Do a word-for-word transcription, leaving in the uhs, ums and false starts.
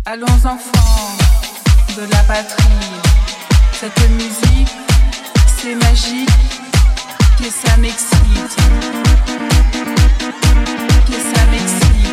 Allons enfants de la patrie, cette musique, c'est magique, que ça m'excite, que ça m'excite.